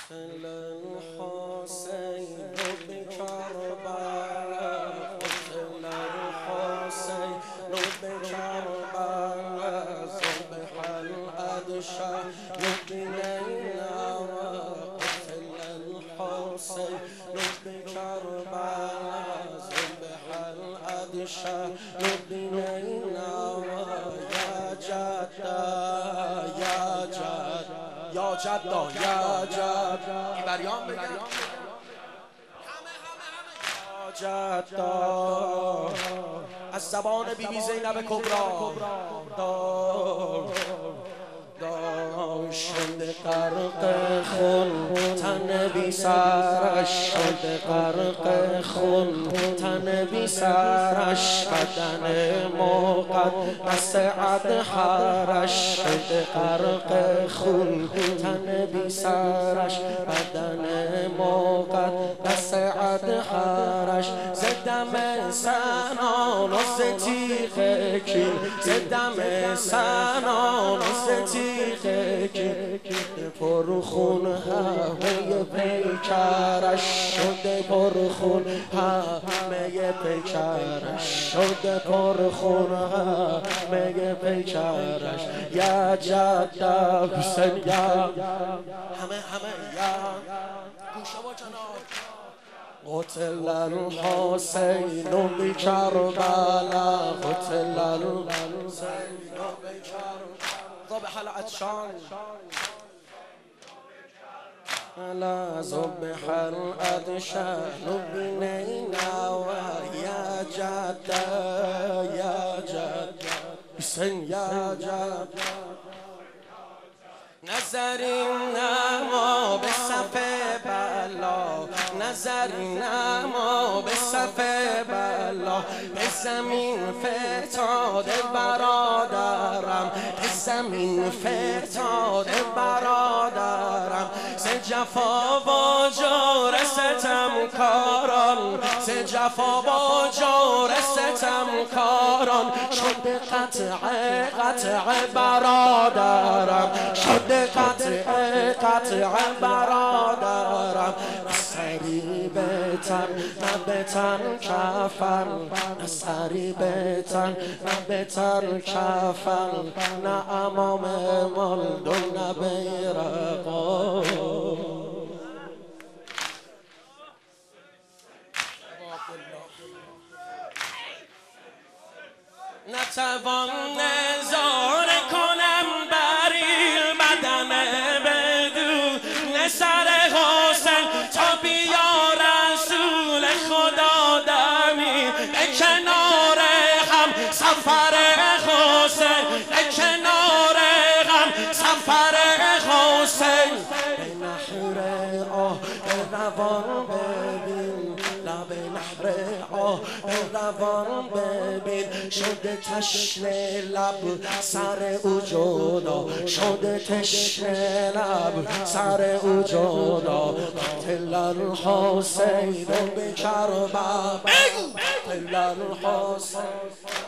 قتل الحسين بكربلاء قتل الحسين بكربلاء صبح الأدشاء بليلا قتل الحسين بكربلاء صبح الأدشاء بليلا يا جدا يا جدا یا جدا یا جدا بریان بگم یا جدا از زبان بیبی زینب کبرا شده غرق خون تن بی سرش شده غرق خون تن بی سرش بدن مقدس اطهرش شده غرق خون تن بی سرش بدن مقدس اطهرش زدم سنان و ستیغ کین زدم سنان و ستیغ پرخون همه پیکرش شده پرخون همه پیکرش شده پرخون همه پیکرش یا جده حسین یا همه یا گوشه با جناب قتل الحسین بکربلاء قتل الحسین بکربلاء ذبح العطشان لا ذبح العطشان بنينوى يا جدا يا جدا حسين يا جدا نظرنا ما بصف بلا نظرنا ما بصف بلا به زمین فتاده برادرم به زمین فتاده برادرم ز جفا و جور ستمکاران ز جفا و جور ستمکاران شده قطع برادرم شده قطع برادرم سری بتن نه بتن کفن نه سری بتن نه بتن کفن نه امام مالد و نه بیرقا نتوان نظاره کنم بری بدن بدون سر حسین تا بیا رسول خدا دمی به کنار هم سفر حسین به کنار هم سفر حسین به نحر آه به روان ببین لب نحر آه به روان ببین شده تشنه لب سر او جدا شده تشنه لب سر او جدا قتل الحسین بکربلاء قتل الحسین